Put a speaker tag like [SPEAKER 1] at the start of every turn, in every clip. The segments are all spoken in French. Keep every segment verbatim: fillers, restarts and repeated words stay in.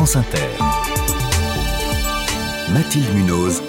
[SPEAKER 1] France Inter. Mathilde Munoz.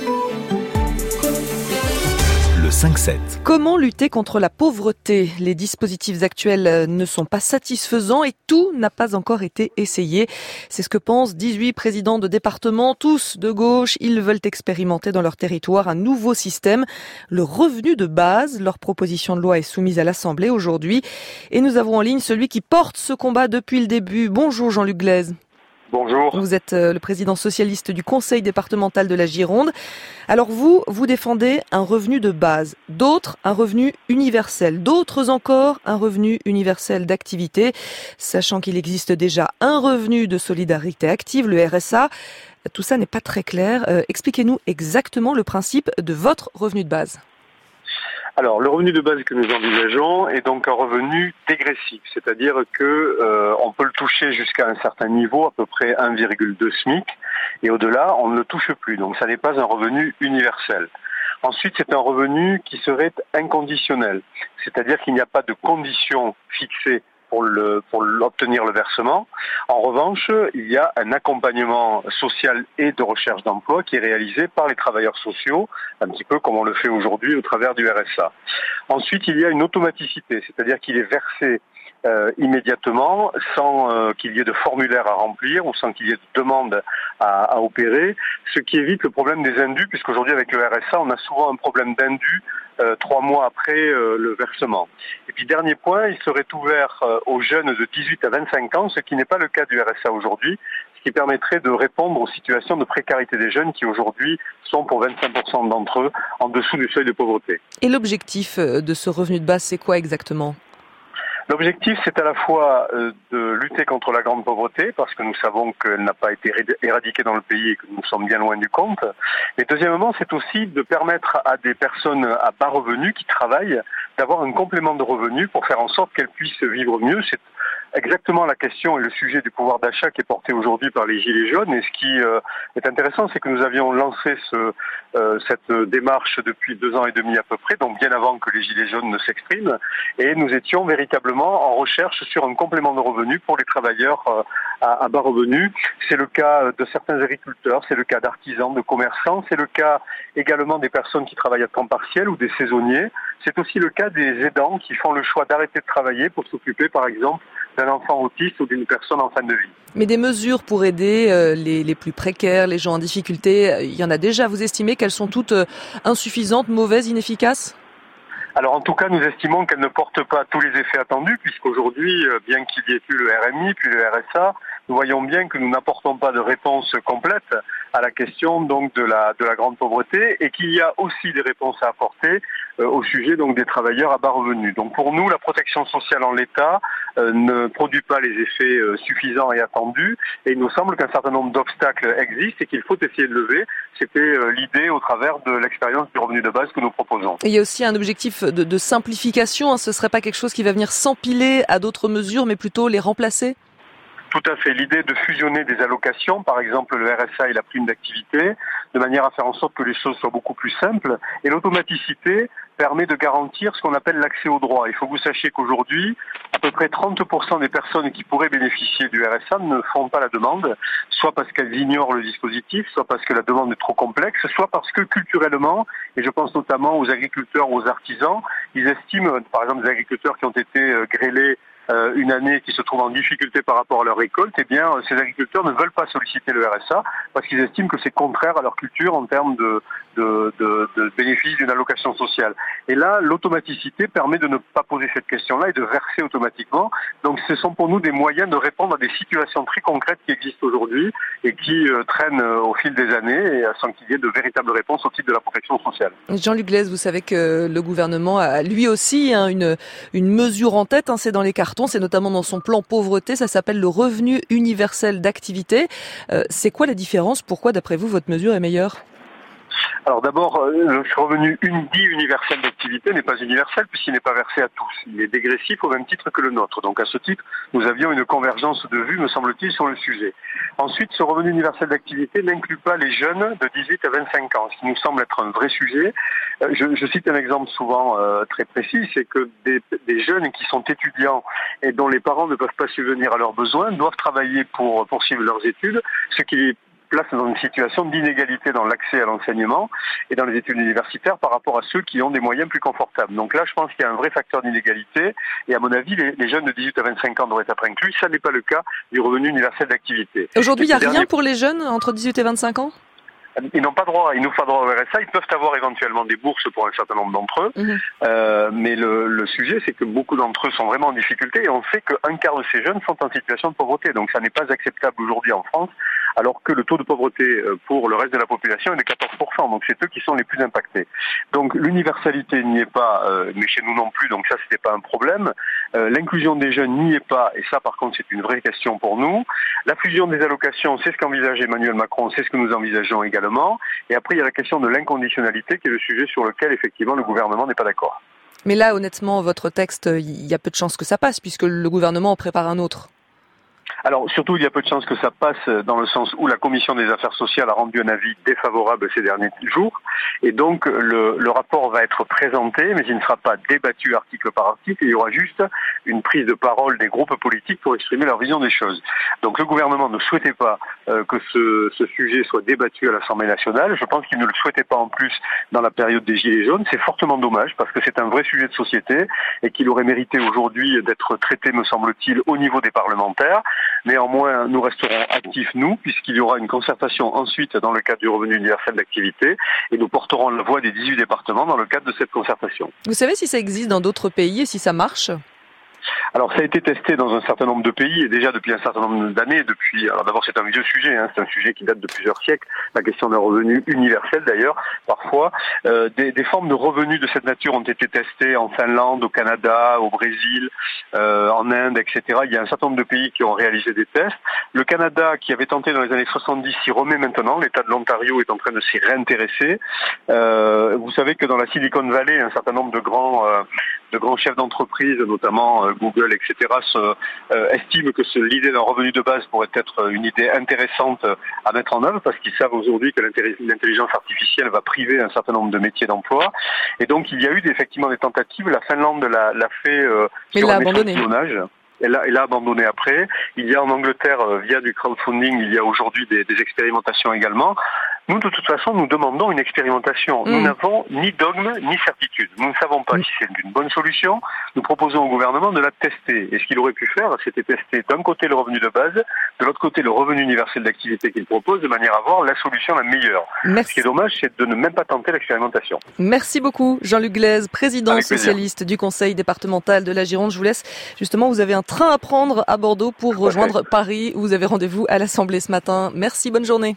[SPEAKER 1] Le cinq sept.
[SPEAKER 2] Comment lutter contre la pauvreté ? Les dispositifs actuels ne sont pas satisfaisants et tout n'a pas encore été essayé. C'est ce que pensent dix-huit présidents de départements, tous de gauche. Ils veulent expérimenter dans leur territoire un nouveau système, le revenu de base. Leur proposition de loi est soumise à l'Assemblée aujourd'hui. Et nous avons en ligne celui qui porte ce combat depuis le début. Bonjour Jean-Luc Glaise.
[SPEAKER 3] Bonjour.
[SPEAKER 2] Vous êtes le président socialiste du conseil départemental de la Gironde. Alors vous, vous défendez un revenu de base, d'autres un revenu universel, d'autres encore un revenu universel d'activité, sachant qu'il existe déjà un revenu de solidarité active, le R S A. Tout ça n'est pas très clair. Euh, expliquez-nous exactement le principe de votre revenu de base.
[SPEAKER 3] Alors, le revenu de base que nous envisageons est donc un revenu dégressif, c'est-à-dire que euh, on peut le toucher jusqu'à un certain niveau, à peu près un virgule deux SMIC, et au-delà, on ne le touche plus. Donc, ça n'est pas un revenu universel. Ensuite, c'est un revenu qui serait inconditionnel, c'est-à-dire qu'il n'y a pas de conditions fixées pour le pour l'obtenir le versement. En revanche, il y a un accompagnement social et de recherche d'emploi qui est réalisé par les travailleurs sociaux, un petit peu comme on le fait aujourd'hui au travers du R S A. Ensuite, il y a une automaticité, c'est-à-dire qu'il est versé euh, immédiatement sans euh, qu'il y ait de formulaire à remplir ou sans qu'il y ait de demande à, à opérer, ce qui évite le problème des indus, puisqu'aujourd'hui avec le R S A, on a souvent un problème d'indus Euh, trois mois après euh, le versement. Et puis dernier point, il serait ouvert euh, aux jeunes de dix-huit à vingt-cinq ans, ce qui n'est pas le cas du R S A aujourd'hui, ce qui permettrait de répondre aux situations de précarité des jeunes qui aujourd'hui sont pour vingt-cinq pour cent d'entre eux en dessous du seuil de pauvreté.
[SPEAKER 2] Et l'objectif de ce revenu de base, c'est quoi exactement ?
[SPEAKER 3] L'objectif, c'est à la fois de lutter contre la grande pauvreté, parce que nous savons qu'elle n'a pas été éradiquée dans le pays et que nous sommes bien loin du compte. Et deuxièmement, c'est aussi de permettre à des personnes à bas revenus qui travaillent d'avoir un complément de revenus pour faire en sorte qu'elles puissent vivre mieux. C'est exactement la question et le sujet du pouvoir d'achat qui est porté aujourd'hui par les Gilets jaunes. Et ce qui euh, est intéressant, c'est que nous avions lancé ce, euh, cette démarche depuis deux ans et demi à peu près, donc bien avant que les Gilets jaunes ne s'expriment. Et nous étions véritablement en recherche sur un complément de revenus pour les travailleurs euh, à, à bas revenus. C'est le cas de certains agriculteurs, c'est le cas d'artisans, de commerçants, c'est le cas également des personnes qui travaillent à temps partiel ou des saisonniers. C'est aussi le cas des aidants qui font le choix d'arrêter de travailler pour s'occuper, par exemple, d'un enfant autiste ou d'une personne en fin de vie.
[SPEAKER 2] Mais des mesures pour aider euh, les, les plus précaires, les gens en difficulté, il y en a déjà. Vous estimez qu'elles sont toutes euh, insuffisantes, mauvaises, inefficaces ?
[SPEAKER 3] Alors en tout cas, nous estimons qu'elles ne portent pas tous les effets attendus, puisqu'aujourd'hui, bien qu'il y ait plus le R M I, puis le R S A, nous voyons bien que nous n'apportons pas de réponse complète à la question donc de la de la grande pauvreté, et qu'il y a aussi des réponses à apporter euh, au sujet donc des travailleurs à bas revenus. Donc pour nous, la protection sociale en l'état euh, ne produit pas les effets euh, suffisants et attendus, et il nous semble qu'un certain nombre d'obstacles existent et qu'il faut essayer de lever. C'était euh, l'idée au travers de l'expérience du revenu de base que nous proposons.
[SPEAKER 2] Et il y a aussi un objectif de, de simplification, hein. Ce ne serait pas quelque chose qui va venir s'empiler à d'autres mesures, mais plutôt les remplacer ?
[SPEAKER 3] Tout à fait. L'idée de fusionner des allocations, par exemple le R S A et la prime d'activité, de manière à faire en sorte que les choses soient beaucoup plus simples. Et l'automaticité permet de garantir ce qu'on appelle l'accès au droit. Il faut que vous sachiez qu'aujourd'hui, à peu près trente pour cent des personnes qui pourraient bénéficier du R S A ne font pas la demande, soit parce qu'elles ignorent le dispositif, soit parce que la demande est trop complexe, soit parce que culturellement, et je pense notamment aux agriculteurs ou aux artisans, ils estiment, par exemple des agriculteurs qui ont été grêlés Euh, une année qui se trouve en difficulté par rapport à leur récolte, eh bien, ces agriculteurs ne veulent pas solliciter le R S A parce qu'ils estiment que c'est contraire à leur culture en termes de, de, de, de bénéfice d'une allocation sociale. Et là, l'automaticité permet de ne pas poser cette question-là et de verser automatiquement. Donc, ce sont pour nous des moyens de répondre à des situations très concrètes qui existent aujourd'hui et qui euh, traînent euh, au fil des années et sans qu'il y ait de véritables réponses au titre de la protection sociale.
[SPEAKER 2] Jean-Luc Glaise, vous savez que le gouvernement a lui aussi hein, une, une mesure en tête, hein, c'est dans les cartons. C'est notamment dans son plan pauvreté, ça s'appelle le revenu universel d'activité. Euh, c'est quoi la différence ? Pourquoi, d'après vous, votre mesure est meilleure ?
[SPEAKER 3] Alors d'abord, le revenu dit universel d'activité n'est pas universel puisqu'il n'est pas versé à tous. Il est dégressif au même titre que le nôtre. Donc à ce titre, nous avions une convergence de vues, me semble-t-il, sur le sujet. Ensuite, ce revenu universel d'activité n'inclut pas les jeunes de dix-huit à vingt-cinq ans, ce qui nous semble être un vrai sujet. Je, je cite un exemple souvent euh, très précis, c'est que des, des jeunes qui sont étudiants et dont les parents ne peuvent pas subvenir à leurs besoins doivent travailler pour poursuivre leurs études, ce qui les place dans une situation d'inégalité dans l'accès à l'enseignement et dans les études universitaires par rapport à ceux qui ont des moyens plus confortables. Donc là, je pense qu'il y a un vrai facteur d'inégalité et à mon avis, les, les jeunes de dix-huit à vingt-cinq ans devraient être inclus. Ça n'est pas le cas du revenu universel d'activité.
[SPEAKER 2] Aujourd'hui, il n'y a
[SPEAKER 3] dernier...
[SPEAKER 2] rien pour les jeunes entre dix-huit et vingt-cinq ans ?
[SPEAKER 3] Ils n'ont pas droit, ils nous font droit au R S A, ils peuvent avoir éventuellement des bourses pour un certain nombre d'entre eux, mmh. euh, mais le, le sujet c'est que beaucoup d'entre eux sont vraiment en difficulté et on sait qu'un quart de ces jeunes sont en situation de pauvreté, donc ça n'est pas acceptable aujourd'hui en France, alors que le taux de pauvreté pour le reste de la population est de quatorze pour cent, donc c'est eux qui sont les plus impactés. Donc l'universalité n'y est pas, euh, mais chez nous non plus, donc ça c'était pas un problème. Euh, l'inclusion des jeunes n'y est pas, et ça par contre c'est une vraie question pour nous. La fusion des allocations, c'est ce qu'envisage Emmanuel Macron, c'est ce que nous envisageons également. Et après, il y a la question de l'inconditionnalité qui est le sujet sur lequel, effectivement, le gouvernement n'est pas d'accord.
[SPEAKER 2] Mais là, honnêtement, votre texte, il y a peu de chances que ça passe, puisque le gouvernement en prépare un autre.
[SPEAKER 3] Alors, surtout, il y a peu de chances que ça passe dans le sens où la Commission des affaires sociales a rendu un avis défavorable ces derniers jours. Et donc, le, le rapport va être présenté, mais il ne sera pas débattu article par article. Il y aura juste une prise de parole des groupes politiques pour exprimer leur vision des choses. Donc, le gouvernement ne souhaitait pas euh, que ce, ce sujet soit débattu à l'Assemblée nationale. Je pense qu'il ne le souhaitait pas en plus dans la période des Gilets jaunes. C'est fortement dommage parce que c'est un vrai sujet de société et qu'il aurait mérité aujourd'hui d'être traité, me semble-t-il, au niveau des parlementaires. Néanmoins, nous resterons actifs, nous, puisqu'il y aura une concertation ensuite dans le cadre du revenu universel d'activité et nous porterons la voix des dix-huit départements dans le cadre de cette concertation.
[SPEAKER 2] Vous savez si ça existe dans d'autres pays et si ça marche ?
[SPEAKER 3] Alors ça a été testé dans un certain nombre de pays et déjà depuis un certain nombre d'années. Depuis, alors d'abord c'est un vieux sujet, hein, c'est un sujet qui date de plusieurs siècles. La question d'un revenu universel d'ailleurs, parfois euh, des, des formes de revenus de cette nature ont été testées en Finlande, au Canada, au Brésil, euh, en Inde, et cetera. Il y a un certain nombre de pays qui ont réalisé des tests. Le Canada, qui avait tenté dans les années soixante-dix, s'y remet maintenant. L'État de l'Ontario est en train de s'y réintéresser. Euh, vous savez que dans la Silicon Valley, un certain nombre de grands euh, de grands chefs d'entreprise, notamment euh, Google, et cetera, se, euh, estiment que ce, l'idée d'un revenu de base pourrait être une idée intéressante à mettre en œuvre parce qu'ils savent aujourd'hui que l'intelligence artificielle va priver un certain nombre de métiers d'emploi. Et donc, il y a eu effectivement des tentatives. La Finlande l'a, l'a fait euh, sur un échantillonnage. Elle a, elle a abandonné après. Il y a en Angleterre, euh, via du crowdfunding, il y a aujourd'hui des, des expérimentations également. Nous, de toute façon, nous demandons une expérimentation. Mmh. Nous n'avons ni dogme, ni certitude. Nous ne savons pas mmh. si c'est une bonne solution. Nous proposons au gouvernement de la tester. Et ce qu'il aurait pu faire, c'était tester d'un côté le revenu de base, de l'autre côté le revenu universel d'activité qu'il propose, de manière à avoir la solution la meilleure. Merci. Ce qui est dommage, c'est de ne même pas tenter l'expérimentation.
[SPEAKER 2] Merci beaucoup, Jean-Luc Glaise, président socialiste du Conseil départemental de la Gironde. Je vous laisse. Justement, vous avez un train à prendre à Bordeaux pour rejoindre Paris. Vous avez rendez-vous à l'Assemblée ce matin. Merci, bonne journée.